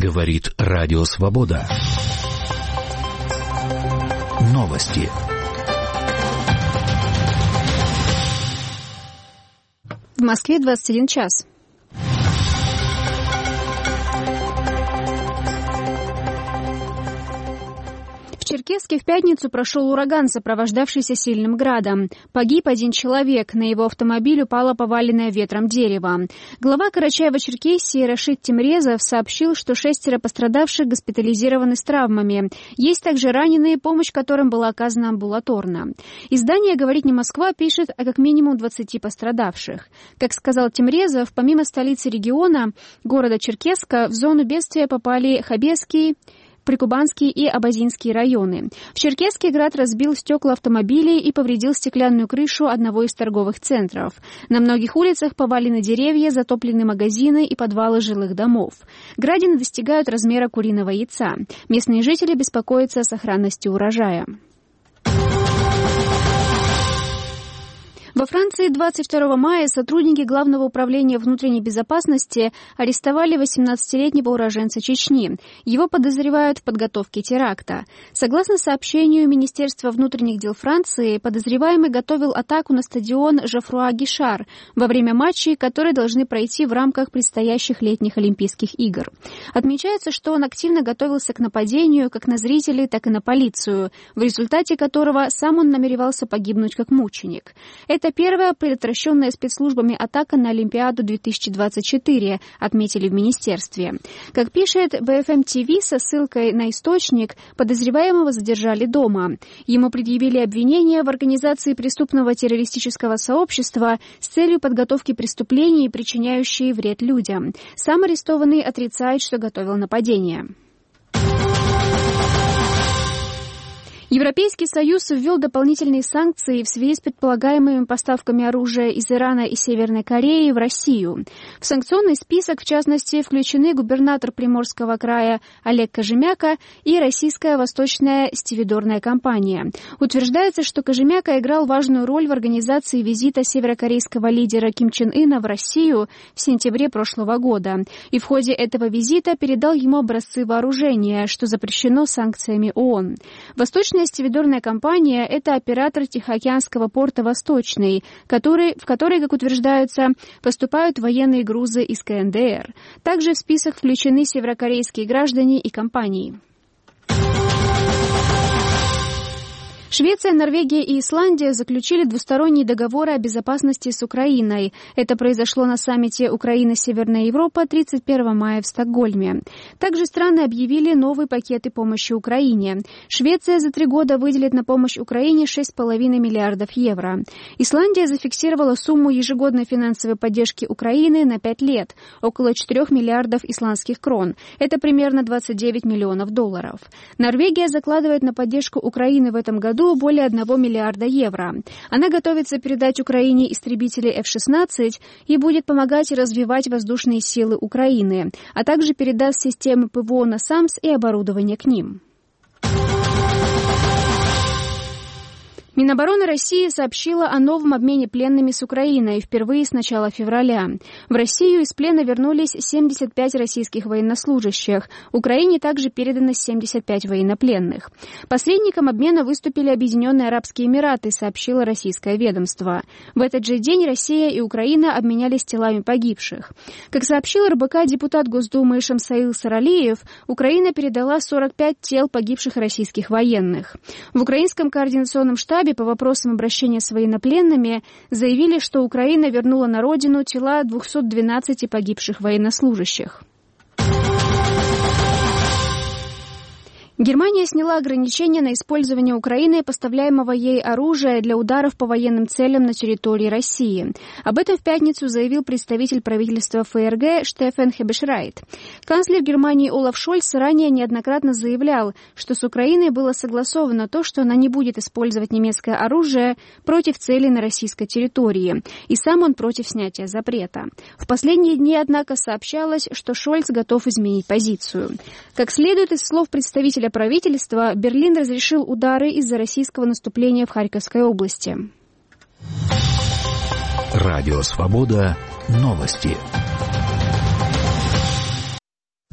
Говорит Радио Свобода. Новости. В Москве 21 час. В Черкесске в пятницу прошел ураган, сопровождавшийся сильным градом. Погиб один человек, на его автомобиль упало поваленное ветром дерево. Глава Карачаево-Черкесии Рашид Тимрезов сообщил, что 6 пострадавших госпитализированы с травмами. Есть также раненые, помощь которым была оказана амбулаторно. Издание «Говорит не Москва» пишет о как минимум 20 пострадавших. Как сказал Тимрезов, помимо столицы региона, города Черкесска, в зону бедствия попали Хабесский, Прикубанский и Абазинские районы. В Черкесске град разбил стекла автомобилей и повредил стеклянную крышу одного из торговых центров. На многих улицах повалены деревья, затоплены магазины и подвалы жилых домов. Градины достигают размера куриного яйца. Местные жители беспокоятся о сохранности урожая. Во Франции 22 мая сотрудники Главного управления внутренней безопасности арестовали 18-летнего уроженца Чечни. Его подозревают в подготовке теракта. Согласно сообщению Министерства внутренних дел Франции, подозреваемый готовил атаку на стадион Жофруа-Гишар во время матчей, которые должны пройти в рамках предстоящих летних Олимпийских игр. Отмечается, что он активно готовился к нападению как на зрителей, так и на полицию, в результате которого сам он намеревался погибнуть как мученик. Это первая предотвращенная спецслужбами атака на Олимпиаду 2024, отметили в министерстве. Как пишет BFM TV со ссылкой на источник, подозреваемого задержали дома. Ему предъявили обвинения в организации преступного террористического сообщества с целью подготовки преступлений, причиняющие вред людям. Сам арестованный отрицает, что готовил нападение. Европейский Союз ввел дополнительные санкции в связи с предполагаемыми поставками оружия из Ирана и Северной Кореи в Россию. В санкционный список, в частности, включены губернатор Приморского края Олег Кожемяка и российская восточная стивидорная компания. Утверждается, что Кожемяка играл важную роль в организации визита северокорейского лидера Ким Чен Ына в Россию в сентябре прошлого года. И в ходе этого визита передал ему образцы вооружения, что запрещено санкциями ООН. Восточная стивидорная компания – это оператор Тихоокеанского порта «Восточный», в который, как утверждается, поступают военные грузы из КНДР. Также в список включены северокорейские граждане и компании. Швеция, Норвегия и Исландия заключили двусторонние договоры о безопасности с Украиной. Это произошло на саммите Украина-Северная Европа 31 мая в Стокгольме. Также страны объявили новые пакеты помощи Украине. Швеция за 3 года выделит на помощь Украине 6,5 миллиардов евро. Исландия зафиксировала сумму ежегодной финансовой поддержки Украины на 5 лет – около 4 миллиардов исландских крон. Это примерно 29 миллионов долларов. Норвегия закладывает на поддержку Украины в этом году более 1 миллиарда евро. Она готовится передать Украине истребители F-16 и будет помогать развивать воздушные силы Украины, а также передаст системы ПВО «Насамс» и оборудование к ним. Минобороны России сообщила о новом обмене пленными с Украиной впервые с начала февраля. В Россию из плена вернулись 75 российских военнослужащих. Украине также передано 75 военнопленных. Посредником обмена выступили Объединенные Арабские Эмираты, сообщило российское ведомство. В этот же день Россия и Украина обменялись телами погибших. Как сообщил РБК депутат Госдумы Шамсаил Саралиев, Украина передала 45 тел погибших российских военных. В украинском координационном штабе по вопросам обращения с военнопленными заявили, что Украина вернула на родину тела 212 погибших военнослужащих. Германия сняла ограничения на использование Украиной поставляемого ей оружия для ударов по военным целям на территории России. Об этом в пятницу заявил представитель правительства ФРГ Штефан Хебешрайт. Канцлер Германии Олаф Шольц ранее неоднократно заявлял, что с Украиной было согласовано то, что она не будет использовать немецкое оружие против целей на российской территории, и сам он против снятия запрета. В последние дни, однако, сообщалось, что Шольц готов изменить позицию. Как следует из слов представителя правительства, Берлин разрешил удары из-за российского наступления в Харьковской области. Радио Свобода. Новости.